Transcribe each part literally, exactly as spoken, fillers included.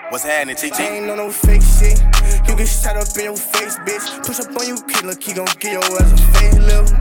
What's happening, T T? I ain't on no fake shit. You get shot up in your face, bitch. Push up on you, killer, he gon' get your ass a facelift.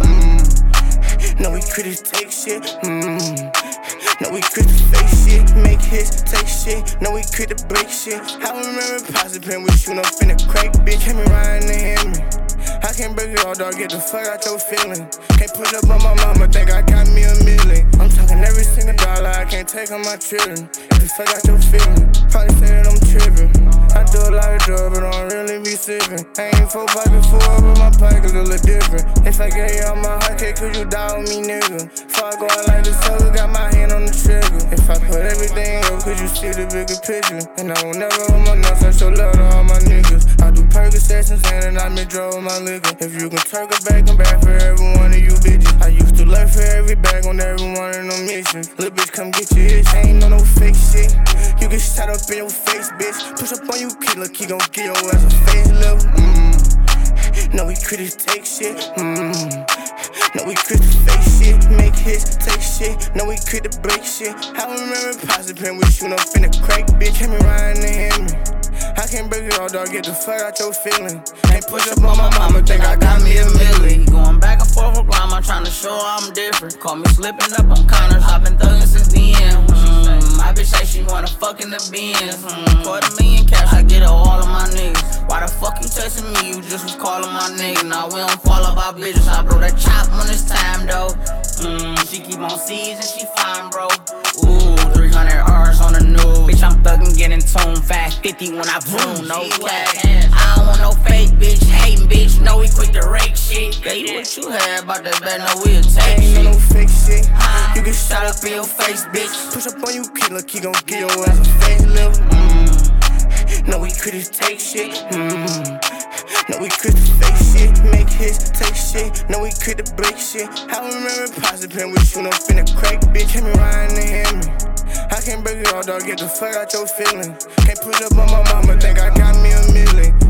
Mmm. No, we critics take shit. Mmm. No, we quit the fake shit. Make hits, take shit. No, we quit the break shit. I remember positive pen, we shootin' up in the crack, bitch. Came around to hear me. I can't break it all, dog. Get the fuck out your feeling. Can't push up on my mama, think I got me a million. I'm talking every single dollar, I can't take on my children. If you fuck out your feeling, probably say that I'm trippin'. I do a lot of drugs, but I don't really be sippin'. I ain't four pockets full, but my pockets a little different. If I gave you all my heart, could you die with me, nigga? Before I go out like the sucker, got my hand on the trigger. If I put everything up, could you see the bigger picture? And I will never hold my nuts, I show love to all my niggas. I do Percocets and Xan, and I mid draw with my liquor. If you can turk a back, I'm back for every one of you bitches. I used to lurk for every bag on every one of them missions. Little bitch, come get your itch. I ain't on no fake shit. You get shot up in your face, bitch. Push up on you, killer, he gon' get your ass a facelift. Mmm. No, we critics take shit. Mmm. No, we quit the fake shit. Make hits, take shit. No, we quit the break shit. I remember positive pen, we shootin' up in the crack, bitch. Came around to hear me. I can't break it all, dog. Get the fuck out your feeling. Can't push up on my mama, think I got me a million. Going back and forth with grandma, trying to show I'm different. Call me slipping up on counters, I've been thugging since the end. Mm, my bitch say she wanna fuck in the Benz. Mm, quarter million cash, I get it all of my niggas. Why the fuck you chasing me? You just was calling my nigga. Now we don't fall about bitches. I blow that chop when it's time though. Mm, she keep on C's and she fine, bro. Ooh, three hundred R's on the news. Bitch, I'm thuggin', getting tuned. Fast fifty when I vroom, no cash. I don't want no fake bitch, hating bitch. No, we quick to rake shit. Gave you what you had, about that bad, no, we'll take ain't shit. no fake shit. Huh? You get shot up in your face, bitch. Push up on you, killer, he gon' get your ass a facelift. Mmm. No, we critics take shit. Mmm. No, we quit the fake shit. Make hits, take shit. No, we quit the break shit. I remember positive pen, we shootin' up in the crack, bitch. Came around to hear me. I can't break it all, dog. Get the fuck out your feeling. Can't push up on my mama, think I got me a million.